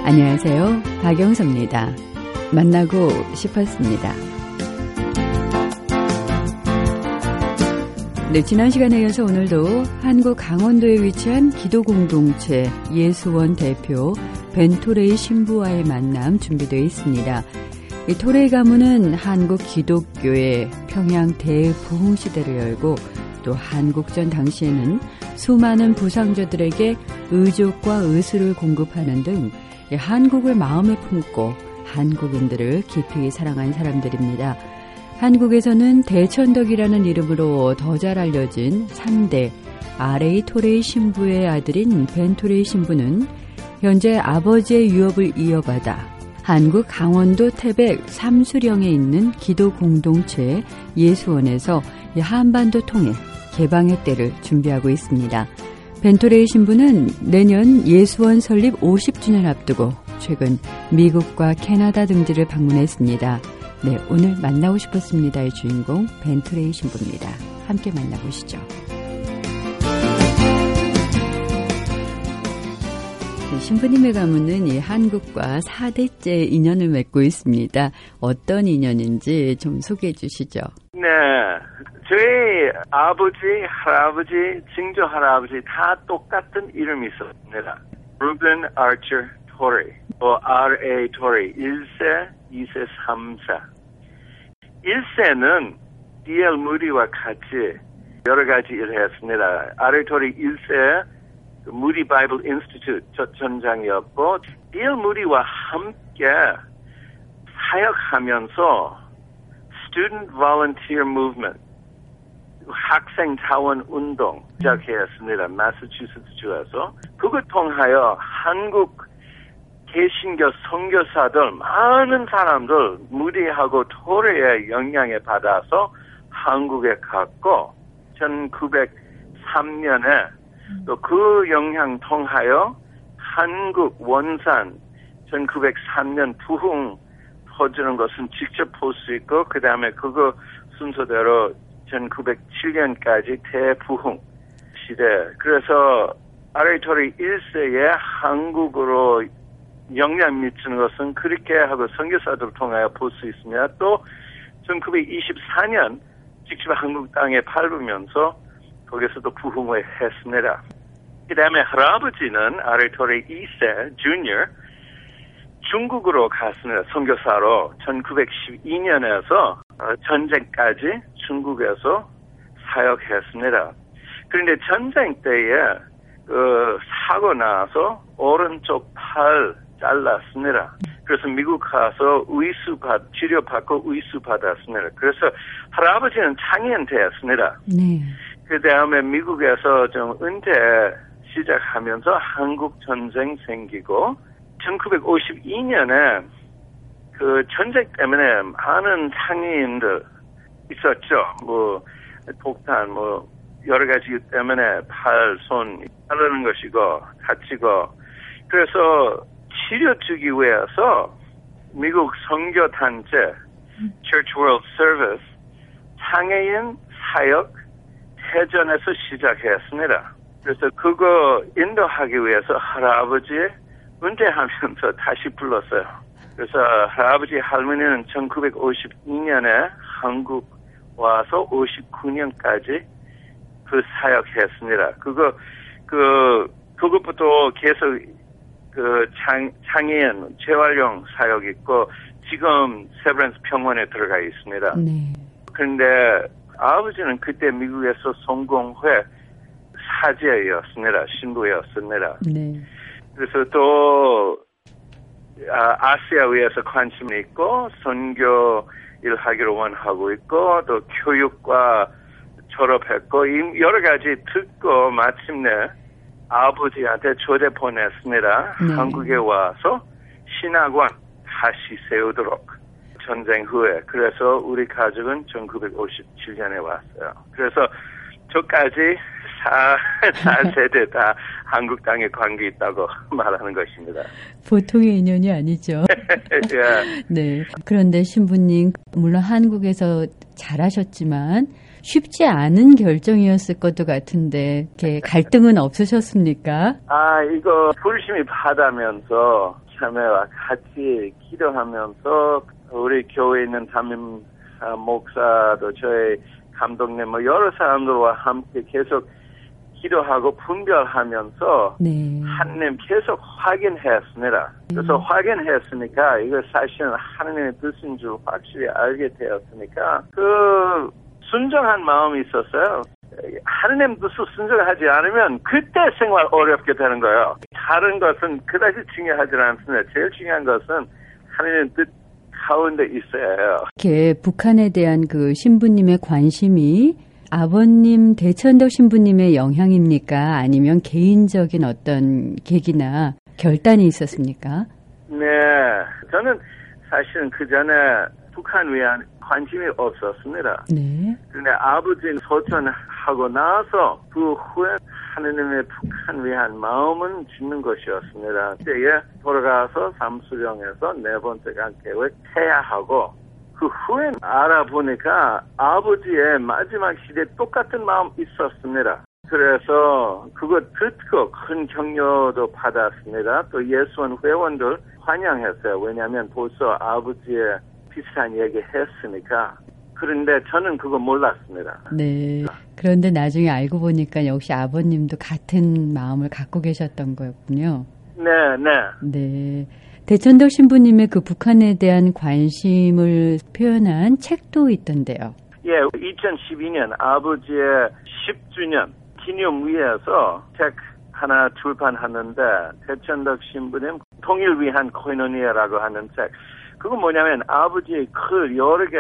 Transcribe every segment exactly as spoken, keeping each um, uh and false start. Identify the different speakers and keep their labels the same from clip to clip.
Speaker 1: 안녕하세요. 박영서입니다. 만나고 싶었습니다. 네, 지난 시간에 이어서 오늘도 한국 강원도에 위치한 기도공동체 예수원 대표 벤토레이 신부와의 만남 준비되어 있습니다. 이 토레이 가문은 한국 기독교의 평양 대부흥시대를 열고 또 한국전 당시에는 수많은 부상자들에게 의족과 의술을 공급하는 등 한국을 마음에 품고 한국인들을 깊이 사랑한 사람들입니다. 한국에서는 대천덕이라는 이름으로 더 잘 알려진 삼 대 알에이 토레이 신부의 아들인 벤토레이 신부는 현재 아버지의 유업을 이어받아 한국 강원도 태백 삼수령에 있는 기도공동체 예수원에서 한반도 통일 개방의 때를 준비하고 있습니다. 벤토레이 신부는 내년 예수원 설립 오십 주년 앞두고 최근 미국과 캐나다 등지를 방문했습니다. 네, 오늘 만나고 싶었습니다의 주인공 벤토레이 신부입니다. 함께 만나보시죠. 네, 신부님의 가문은 이 한국과 사 대째 인연을 맺고 있습니다. 어떤 인연인지 좀 소개해 주시죠.
Speaker 2: 네, 저희 아버지, 할아버지, 증조 할아버지 다 똑같은 이름이 있었습니다. 루벤 아처 토레이, 또 알에이 토레이, 일 세, 이 세, 삼 세. 일 세는 디엘 무디와 같이 여러 가지 일을 했습니다. 알에이 토레이 일 세 무디 바이블 인스티튜트 전장이었고, 디엘 무디와 함께 사역하면서 Student Volunteer Movement, 학생 자원 운동 시작했습니다. 마사추세츠 주에서. 그걸 통하여 한국 개신교 선교사들, 많은 사람들 무디하고 토레의 영향에 받아서 한국에 갔고, 천구백삼 년에 또 그 영향 통하여 한국 원산 천구백삼 년 부흥 퍼지는 것은 직접 볼 수 있고, 그 다음에 그거 순서대로 천구백칠 년까지 대부흥 시대. 그래서 알에이 토레이 일 세에 한국으로 영향 미치는 것은 그렇게 하고 선교사들을 통하여 볼 수 있으며, 또 천구백이십사 년 직접 한국 땅에 밟으면서 거기서도 부흥을 했습니다. 그 다음에 할아버지는 알에이 토레이 이 세 주니어 중국으로 갔습니다. 선교사로 천구백십이 년에서 전쟁까지 중국에서 사역했습니다. 그런데 전쟁 때에 그 사고 나서 오른쪽 팔 잘랐습니다. 그래서 미국 가서 의수 받 치료받고 의수 받았습니다. 그래서 할아버지는 장애인 되었습니다. 네. 그 다음에 미국에서 좀 은퇴 시작하면서 한국 전쟁 생기고, 천구백오십이 년에 그 전쟁 때문에 많은 장애인들 있었죠. 뭐 폭탄, 뭐 여러 가지 때문에 팔, 손 자르는 것이고 다치고, 그래서 치료주기 위해서 미국 선교 단체 Church World Service 장애인 사역 해전에서 시작했습니다. 그래서 그거 인도하기 위해서 할아버지 은퇴하면서 다시 불렀어요. 그래서 할아버지 할머니는 천구백오십이 년에 한국 와서 오십구 년까지 그 사역했습니다. 그거 그 그것부터 계속 그 장, 장애인 재활용 사역 있고, 지금 세브란스 병원에 들어가 있습니다. 네. 그런데 아버지는 그때 미국에서 성공회 사제였습니다. 신부였습니다. 네. 그래서 또 아, 아시아에서 관심이 있고 선교 일하기로 원하고 있고, 또 교육과 졸업했고, 여러 가지 듣고 마침내 아버지한테 초대 보냈습니다. 네. 한국에 와서 신학원 다시 세우도록, 전쟁 후에. 그래서 우리 가족은 천구백오십칠 년에 왔어요. 그래서 저까지 사, 사 세대 다 한국 땅에 관계 있다고 말하는 것입니다.
Speaker 1: 보통의 인연이 아니죠.
Speaker 2: 예.
Speaker 1: 네. 그런데 신부님, 물론 한국에서 잘하셨지만 쉽지 않은 결정이었을 것도 같은데 이렇게 갈등은 없으셨습니까?
Speaker 2: 아, 이거 불심이 받으면서 자매와 같이 기도하면서 우리 교회에 있는 담임 목사도 저희 감독님 뭐 여러 사람들과 함께 계속 기도하고 분별하면서 네. 하나님 계속 확인했습니다. 그래서 음. 확인했으니까 이거 사실은 하나님의 뜻인 줄 확실히 알게 되었으니까 그 순종한 마음이 있었어요. 하나님 뜻을 순종하지 않으면 그때 생활 어렵게 되는 거예요. 다른 것은 그다지 중요하지 않습니다. 제일 중요한 것은 하나님의 뜻 가운데 있어야 해요.
Speaker 1: 이렇게 북한에 대한 그 신부님의 관심이 아버님 대천덕 신부님의 영향입니까? 아니면 개인적인 어떤 계기나 결단이 있었습니까?
Speaker 2: 네, 저는 사실은 그 전에 북한 위한 관심이 없었습니다. 네. 그런데 아버지는 소천하고 나서 그 후에 하느님의 북한 위한 마음은 짓는 것이었습니다. 그때에 돌아가서 삼수령에서 네 번째 간 계획 해야 하고 그 후에 알아보니까 아버지의 마지막 시대에 똑같은 마음 있었습니다. 그래서 그거 듣고 큰 격려도 받았습니다. 또 예수원 회원들 환영했어요. 왜냐하면 벌써 아버지의 비슷한 얘기 했으니까. 그런데 저는 그거 몰랐습니다.
Speaker 1: 네. 그런데 나중에 알고 보니까 역시 아버님도 같은 마음을 갖고 계셨던 거였군요.
Speaker 2: 네, 네.
Speaker 1: 네. 대천덕 신부님의 그 북한에 대한 관심을 표현한 책도 있던데요.
Speaker 2: 예, 이천십이 년 아버지의 십 주년 기념 위해서 책 하나 출판하는데 대천덕 신부님 통일 위한 코이노니아라고 하는 책. 그거 뭐냐면 아버지의 그 여러 개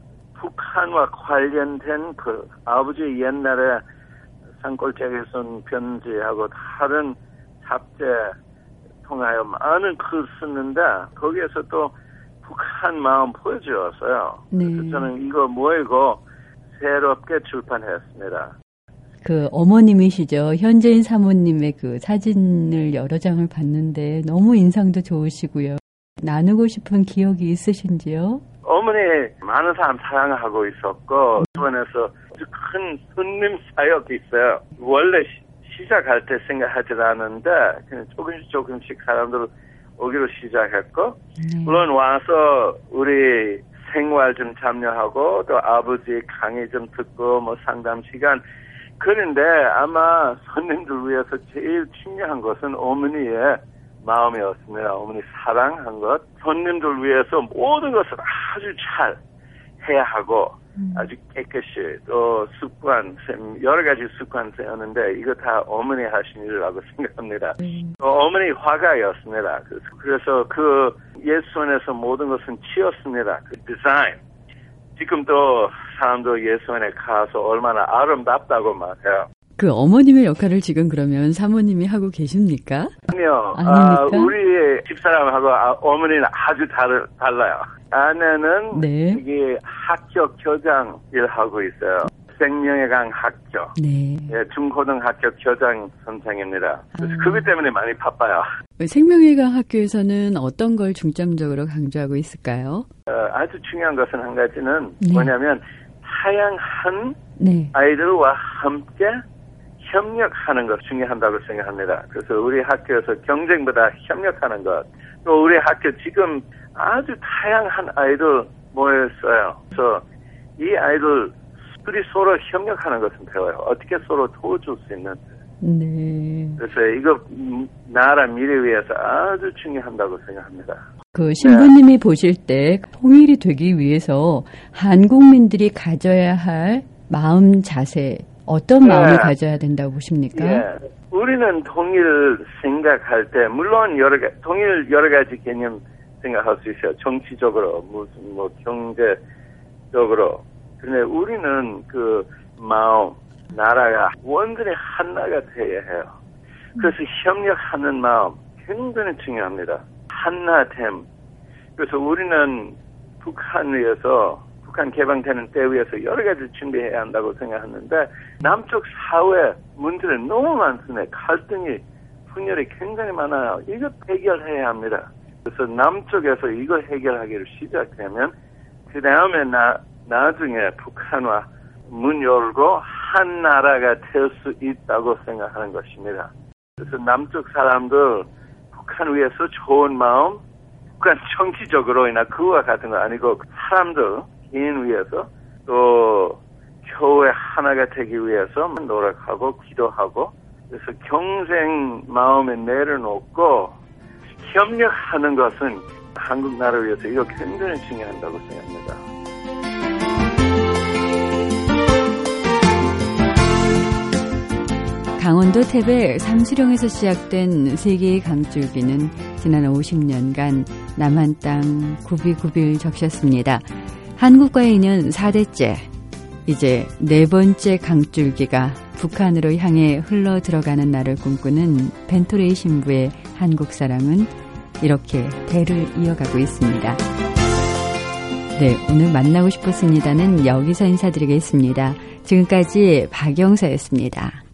Speaker 2: 북한과 관련된 그 아버지 옛날에 산골짜기에 쓴 편지하고 다른 잡지 통하여 많은 글 쓰는데 거기에서 또 북한 마음 보여주었어요. 네. 그래서 저는 이거 모이고 새롭게 출판했습니다.
Speaker 1: 그 어머님이시죠. 현재인 사모님의 그 사진을 여러 장을 봤는데 너무 인상도 좋으시고요. 나누고 싶은 기억이 있으신지요?
Speaker 2: 어머니 많은 사람 사랑하고 있었고 주변에서 아주 큰 손님 사역이 있어요. 원래 시작할 때 생각하지 않았는데 그냥 조금씩 조금씩 사람들 오기로 시작했고 네. 물론 와서 우리 생활 좀 참여하고 또 아버지 강의 좀 듣고 뭐 상담 시간 그런데 아마 손님들 위해서 제일 중요한 것은 어머니의 마음이었습니다. 어머니 사랑한 것 손님들 위해서 모든 것을 아주 잘 해야 하고 음. 아주 깨끗이 또 습관 여러 가지 습관 세우는데 이거 다 어머니 하신 일이라고 생각합니다. 음. 또 어머니 화가였습니다. 그래서, 그래서 그 예수원에서 모든 것은 치웠습니다. 그 디자인 지금도 사람도 예수원에 가서 얼마나 아름답다고 말해요.
Speaker 1: 그 어머님의 역할을 지금 그러면 사모님이 하고 계십니까?
Speaker 2: 아니요. 아, 우리 집사람하고 아, 어머니는 아주 다르, 달라요. 아내는 네. 이게 학교 교장 일하고 있어요. 생명의 강 학교. 네. 예, 중고등학교 교장 선생입니다. 그래서 아. 그것 때문에 많이 바빠요.
Speaker 1: 생명의 강 학교에서는 어떤 걸 중점적으로 강조하고 있을까요?
Speaker 2: 어, 아주 중요한 것은 한 가지는 네. 뭐냐면 다양한 네. 아이들과 함께 협력하는 것 중요하다고 생각합니다. 그래서 우리 학교에서 경쟁보다 협력하는 것. 또 우리 학교 지금 아주 다양한 아이들 모였어요. 그래서 이 아이들 둘이 서로 협력하는 것은 배워요. 어떻게 서로 도와줄 수 있는지. 네. 그래서 이거 나라 미래 위해서 아주 중요하다고 생각합니다.
Speaker 1: 그 신부님이 네. 보실 때 통일이 되기 위해서 한국민들이 가져야 할 마음 자세 어떤 네. 마음을 가져야 된다고 보십니까? 네.
Speaker 2: 우리는 통일 생각할 때 물론 여러 가지 통일 여러 가지 개념 생각할 수 있어요. 정치적으로 무슨 뭐 경제적으로. 그런데 우리는 그 마음 나라가 완전히 하나가 되어야 해요. 그래서 협력하는 마음 굉장히 중요합니다. 하나됨. 그래서 우리는 북한 위에서 북한 개방되는 때 위해서 여러 가지 준비해야 한다고 생각하는데 남쪽 사회 문제는 너무 많습니다. 갈등이 분열이 굉장히 많아요. 이거 해결해야 합니다. 그래서 남쪽에서 이거 해결하기를 시작되면 그 다음에 나 나중에 북한과 문 열고 한 나라가 될 수 있다고 생각하는 것입니다. 그래서 남쪽 사람들 북한 위해서 좋은 마음, 북한 정치적으로이나 그와 같은 거 아니고 사람들 개인 위해서 또 교회 하나가 되기 위해서 노력하고 기도하고 그래서 경쟁 마음에 내려놓고 협력하는 것은 한국 나라를 위해서 이거 굉장히 중요하다고 생각합니다.
Speaker 1: 강원도 태백 삼수령에서 시작된 세계의 강줄기는 지난 오십 년간 남한 땅 구비구비를 적셨습니다. 한국과의 인연 사 대째, 이제 네 번째 강줄기가 북한으로 향해 흘러 들어가는 날을 꿈꾸는 벤토레이 신부의 한국 사랑은 이렇게 대를 이어가고 있습니다. 네, 오늘 만나고 싶었습니다는 여기서 인사드리겠습니다. 지금까지 박영서였습니다.